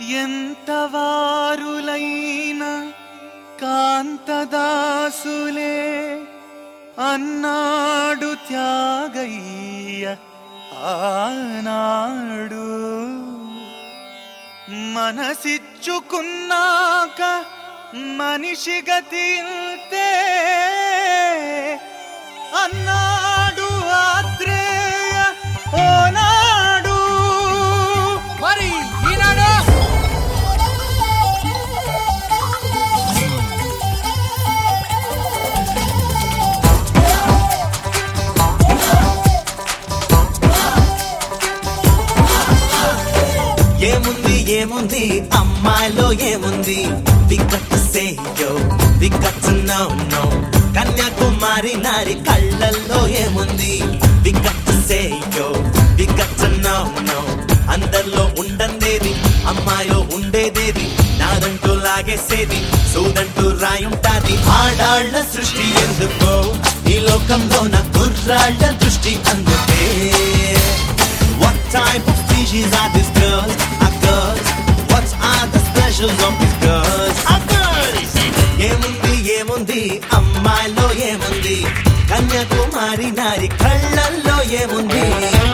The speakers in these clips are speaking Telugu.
ఎంతవారులైన కాంతదాసులే అన్నాడు త్యాగయ్య ఆనాడు. మనసిచ్చుకున్నాక మనిషి గతి ఇంతే అన్నాడు ఆత్రేయ ఓనాడు. మరి ఈనాడు ఏముంది ఏముంది అమ్మాయిలో ఏముంది? We got to say yo, we got to know no. Kanyakumari నారి కళ్ళల్లో ఏముంది? We got to say yo, we got to know no. అందరిలో ఉండందేది అమ్మాయిలో ఉండేదేది, నాదంటూ లాగేసేది సూదంటూ రాయుంటాది. ఆడాళ్ల సృష్టి ఎందుకో ఈ లోకంలో నా కుర్రాళ్ల దృష్టి అందుకే. What type of species are these girls? Are girls? What are the specials of these girls? Are girls? ఏముంది ఏముంది అమ్మాయిలో ఏముంది? కన్యాకుమారి నారి కళ్ళల్లో ఏముంది?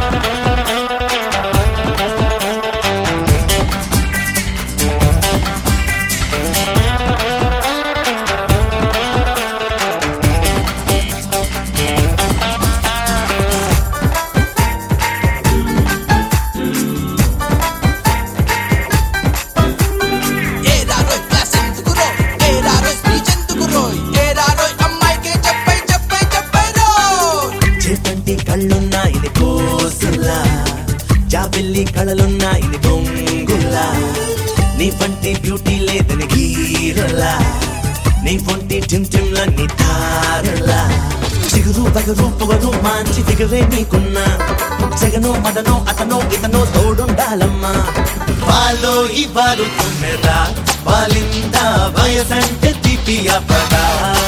కళ్ళున్నాయిని కోసులా, జాబిల్లి కళలున్నాయిని బొంగులా, నీ పంటి బ్యూటీ లేదని గీరలా, నీ పొంటి టిమ్టిమ్లన్నీ తారలా. చిగురు బగరు పొగరు మంచి దిగవే నీకున్నా, జగనో మదనో అతనో ఇతనో తోడుండాలమ్మా. వాళ్ళు ఇవ్వారు తుమ్మెదా వాళ్ళిందా వయసంటే తీపి అప్పదా,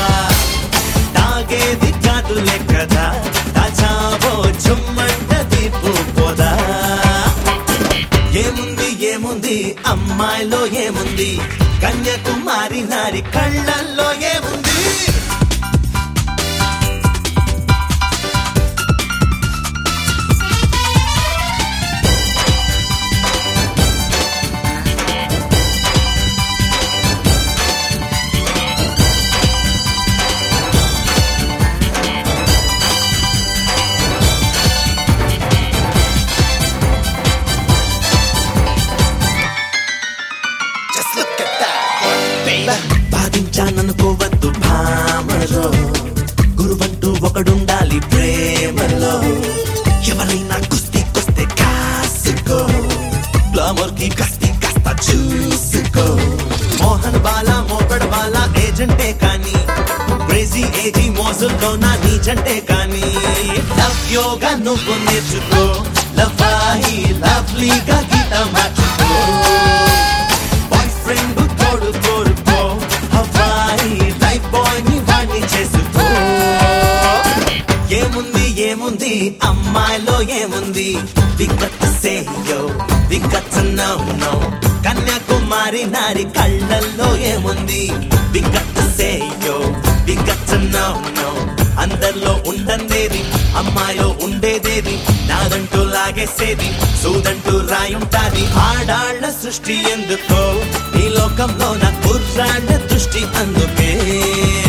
తాగేది కాదులే కదా దాచావో చుమ్మంట తీపు పోదా. ఏముంది ఏముంది అమ్మాయిలో ఏముంది? కన్యాకుమారి నారి కళ్ళల్లో ఏముంది? బాధించాననుకోవద్దు భామలో, గురువంటూ ఒకడుండాలి ప్రేమలో. ఎవరైనా కుస్తీ కొస్తే కాసుకో, గ్లామర్ కి కస్తి కాస్త చూసుకో. మోహన్ బాలా మోపడ్ బాలా ఏజెంటే కానీ, క్రేజీ ఏజీ మోజుల్లో నా నీజంటే కానీ. లవ్ యోగా నువ్వు నేర్చుకో, లవ్వాహి లవ్లీగా గీత మార్చుకో. బాయ్ ఫ్రెండ్ తోడు కోరుకో, హవాయి లైఫ్ బాయ్ ని వాణ్ణి చేసుకో. ఏముంది ఏముంది అమ్మాయిలో ఏముంది? We got to say yo, we got to know no. Kanyakumari నారి కళ్ళల్లో ఏముంది? We got to say yo, we got to know no. అందరిలో ఉండందేది అమ్మాయిలో ఉండేదేది, నాదంటూ లాగేసేది సూదంటూ రాయుంటాది. ఆడాళ్ల సృష్టి ఎందుకో ఈ లోకంలో నా కుర్రాళ్ల దృష్టి అందుకే.